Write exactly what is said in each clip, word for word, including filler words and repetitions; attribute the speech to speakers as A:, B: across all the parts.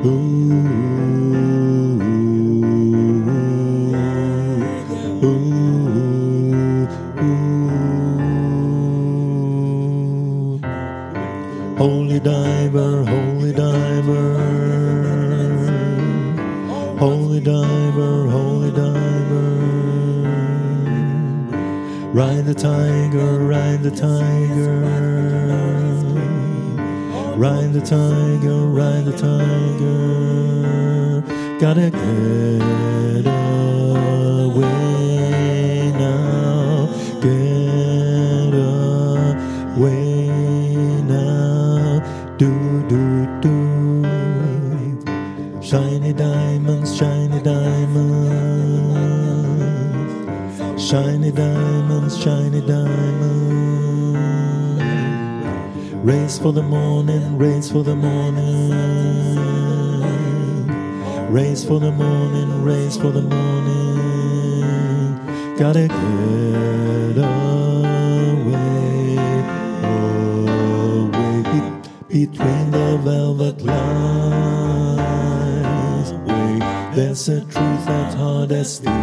A: Holy diver, holy diver, holy diver, holy diver. Ride the tiger, ride the tiger, ride the tiger, ride the tiger. Gotta get away now, get away now. Do, do, do. Shiny diamonds, shiny diamonds, shiny diamonds, shiny diamonds. Race for the morning, race for the morning, race for the morning, race for the morning. Gotta get away, away between the velvet lines. Way, there's a truth that's hard as steel.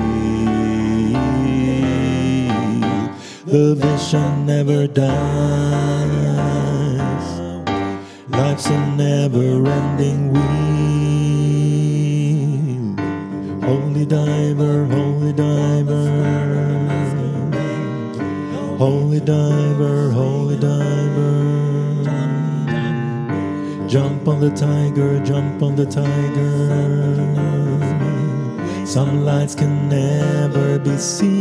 A: The vision never dies. Life's a never-ending wheel. Holy diver, holy diver, holy diver, holy diver. Jump on the tiger, jump on the tiger. Some lights can never be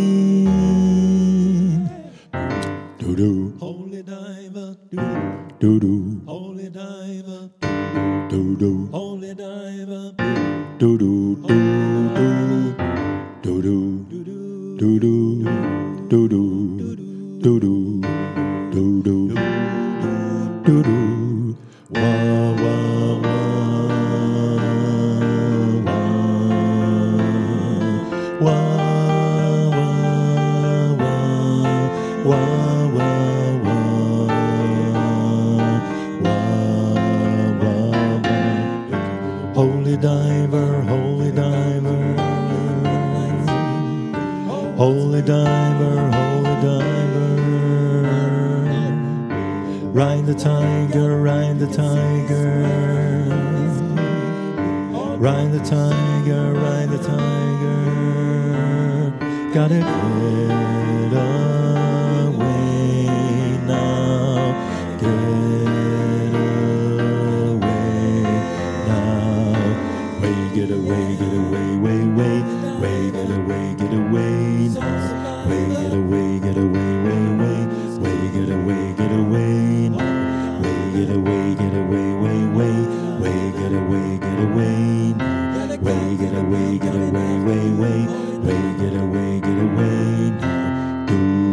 A: seen. Do-do. Holy diver, do-do. Holy diver, do-do. Holy diver, do-do, do-do. Do-do, do-do, do-do, do-do, do-do, do-do. Wah, wah, wah, wah, wah, wah, wah, wah, wah. Holy diver, holy diver, holy diver, holy diver. Ride the tiger, ride the tiger, ride the tiger, ride the tiger. Gotta get away now, get away now. Way, get away, get away, way, way, way, get away, get away now. Way, get away, get away, way, way, way, get away, get away now. Way, get away, get away, way, way, way, get away, get away now. Way, get away, get away, way, way, way, get away, get away now. Do